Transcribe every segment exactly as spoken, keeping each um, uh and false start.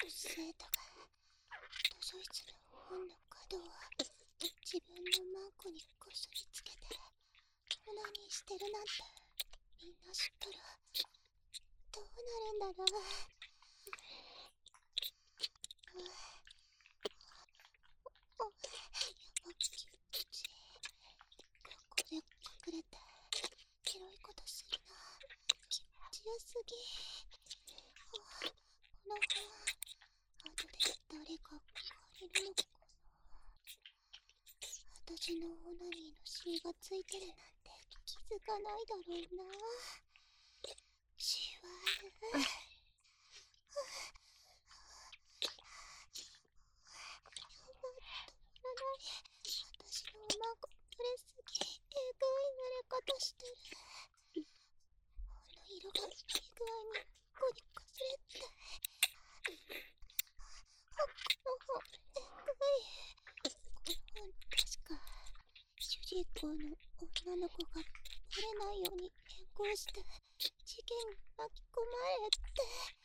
女子生徒が図書室の本の角を自分のマンコにこすりつけてオナニーしてるなんてみんな知ったらどうなるんだろう。うわおやばきちここで隠れてエロいことするな。気持ちよすぎ。あこの本後で誰か借りるのかな。私のオナニーのシーがついてるなんて気づかないだろうな。シワール私のマンコ濡れすぎ。えぐい濡れ方してる。本の色がいい具合にこにこすれて。あこの本えぐい。この本確か主人公の女の子がバレないように変更して事件に巻き込まれて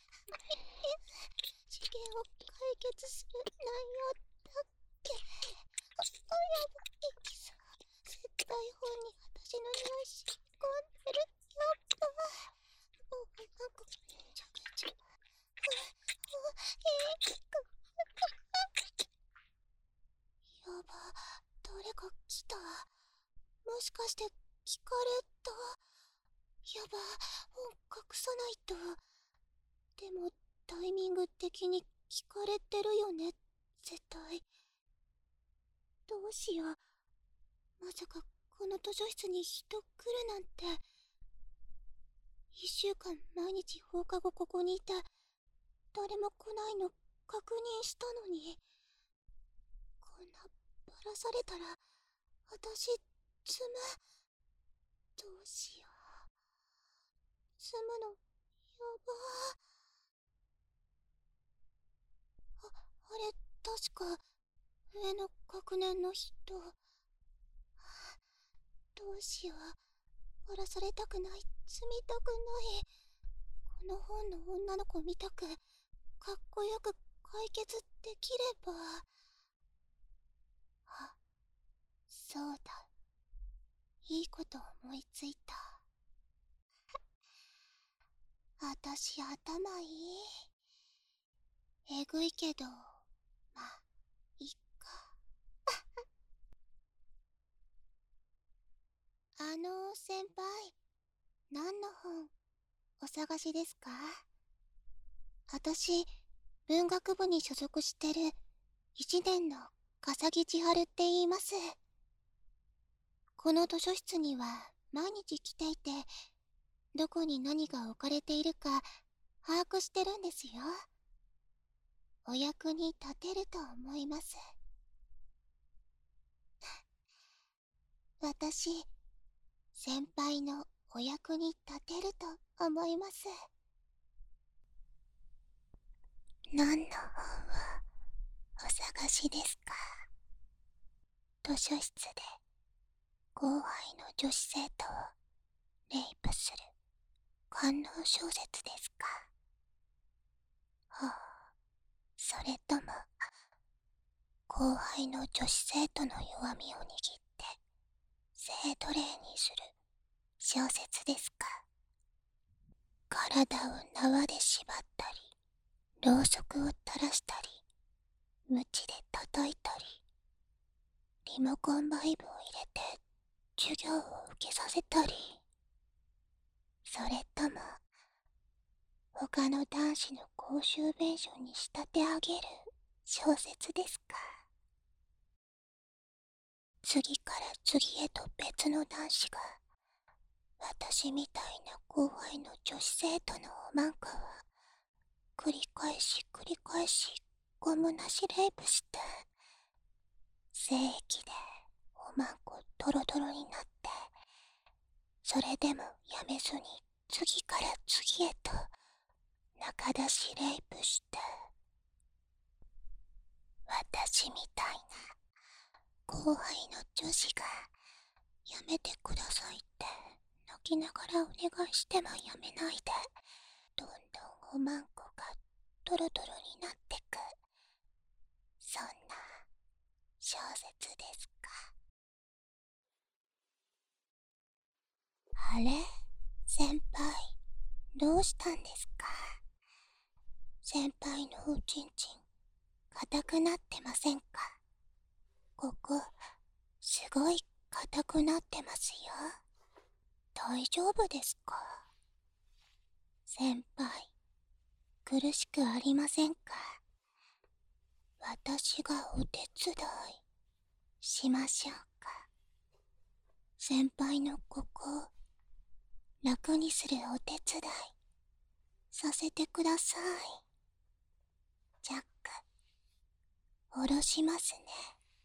事件を解決する内容だっけ。あ、あやばいきそう。絶対本に私の匂いし込んでる。やっばもうなんかちゃぐちゃう。うわえー、くやば誰か来た。もしかして聞かれた。やば本隠さないと。でもタイミング的に聞かれてるよね絶対。どうしよう。まさかこの図書室に人来るなんて。一週間毎日放課後ここにいて誰も来ないの確認したのに、こんなバラされたら私積む。どうしよう。積むのやばー。あ、あれ確か上の学年の人。どうしよう。バラされたくない、積みたくない。この本の女の子みたくかっこよく解決できれば。あ、そうだ。いいこと思いついた。あたし頭いい。えぐいけど、まあ、いっか。あの先輩、何の本お探しですか？あたし、文学部に所属してる一年の笠木千春って言います。この図書室には毎日来ていて、どこに何が置かれているか把握してるんですよ。お役に立てると思います。私、先輩のお役に立てると思います。何の本をお探しですか？図書室で後輩の女子生徒をレイプする官能小説ですか？はあ、それとも後輩の女子生徒の弱みを握って性奴隷にする小説ですか？体を縄で縛ったり、ろうそくを垂らしたり、鞭で叩いたり、リモコンバイブを入れて授業を受けさせたり、それとも他の男子の公衆便所に仕立て上げる小説ですか？次から次へと別の男子が私みたいな後輩の女子生徒のおまんこを繰り返し繰り返しゴムなしレイプして、精液でおまんこドロドロになって、それでもやめずに次から次へと中出しレイプして、私みたいな後輩の女子がやめてくださいって泣きながらお願いしてもやめないで、どんどんおまんこがドロドロになってく、そんな小説ですか。あれ、先輩、どうしたんですか。先輩のおちんちん硬くなってませんか。ここすごい硬くなってますよ。大丈夫ですか。先輩、苦しくありませんか。私がお手伝いしましょうか。先輩のここを楽にするお手伝いさせてください。ジャック、下ろしますね。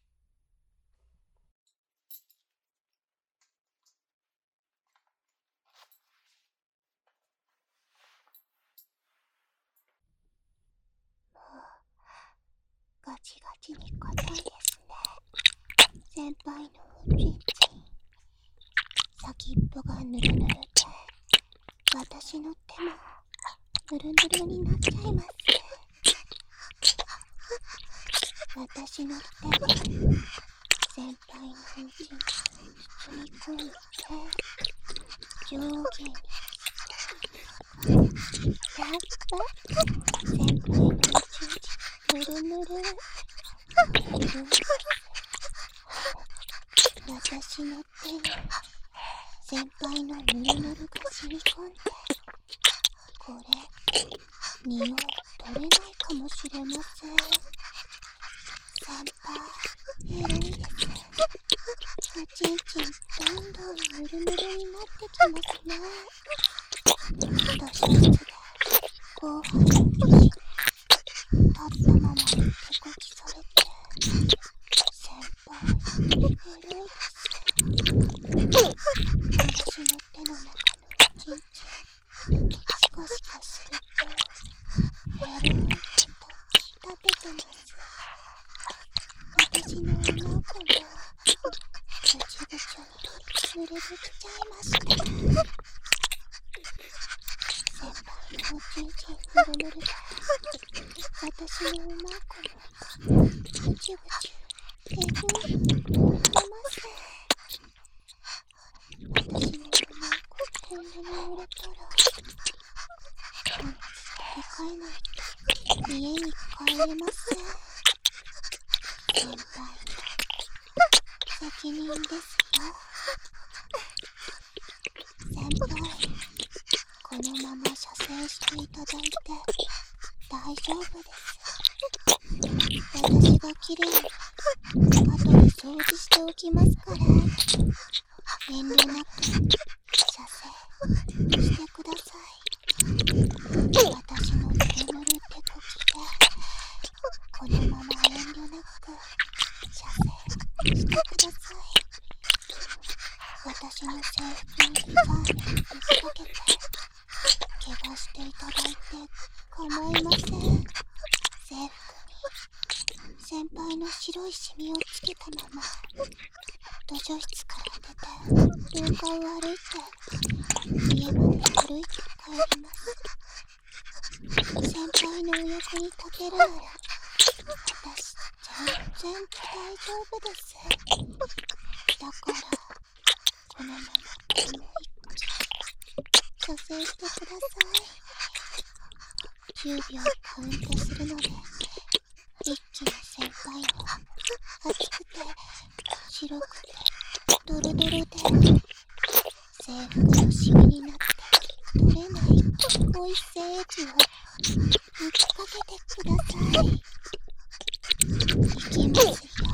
もうガチガチに硬いですね。先輩のおちんちん、先っぽがぬるぬるで、私の手もぬるぬるになっちゃいます。私の手で先輩のおちんちんを包み込んで、上下にやっぱ先輩のおちんちんぬるぬるぬる。私の手に先輩のぬるぬるが染み込んで、これ匂い取れないかもしれません。先輩、エロいです。おちんちんどんどんぬるぬるになってきますね。図書室で後輩の記事に立ったままに手こきされて、先輩、エロいです。私の手の中のおちんちんシカシカするとエロいと立ててます。私のお腹もぐちゅぐちゅに濡れてきちゃいました。先輩のおちんちんぬるぬるで、私のお腹もぐちゅぐちゅえぐい濡れてます。私のお腹こんなに濡れたらパンツ取り替えないと家に帰れません。先輩の責任ですよ。先輩、このまま射精していただいて大丈夫です。私がきれいに後で掃除しておきますから、遠慮なく射精してください。私のぬるぬる手こきでこのまま遠慮なく射精してください。私の制服にザーメンぶっかけて怪我していただいて構いません。制服に先輩の白いシミをつけたまま図書室から出て廊下を歩いて家まで歩いて帰ります。先輩のお役に立てるなら私全然大丈夫です。だからこのままもう一回射精してください。じゅうびょうカウントするので、一気に先輩の熱くて白くてドロドロで制服のシミになって取れないおい精液をぶっかけてください。いきますよ。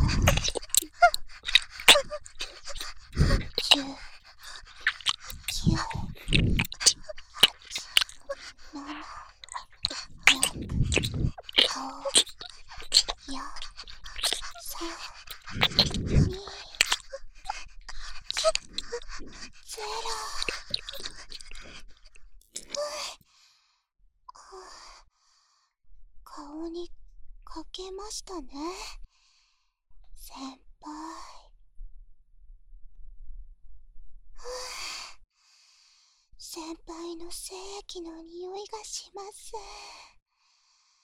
じゅう、きゅう、はち、なな、ろく、ご、よん、さん、に、いち、ゼロ。顔にかけましたね、先輩。先輩の精液の匂いがします。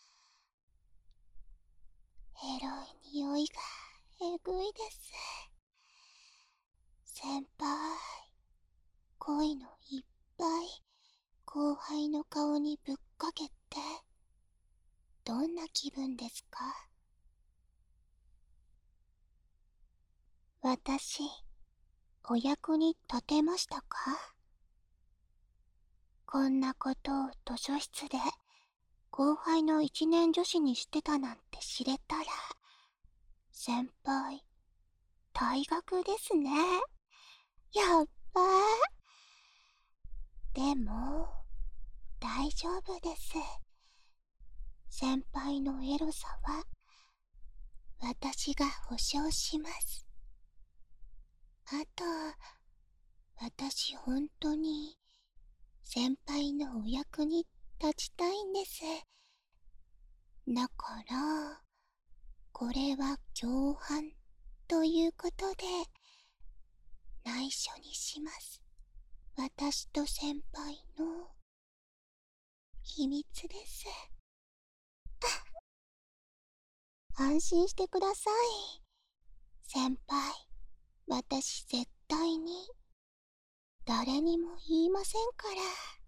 エロい匂いがえぐいです。先輩、恋のいっぱい後輩の顔にぶっかけて、どんな気分ですか？私、お役に立てましたか？こんなことを図書室で後輩の一年女子にしてたなんて知れたら、先輩、退学ですね。やっばー。でも、大丈夫です。先輩のエロさは、私が保証します。あと、私本当に、先輩のお役に立ちたいんです。だから、これは共犯ということで、内緒にします。私と先輩の秘密です。安心してください。先輩、私絶対に誰にも言いませんから。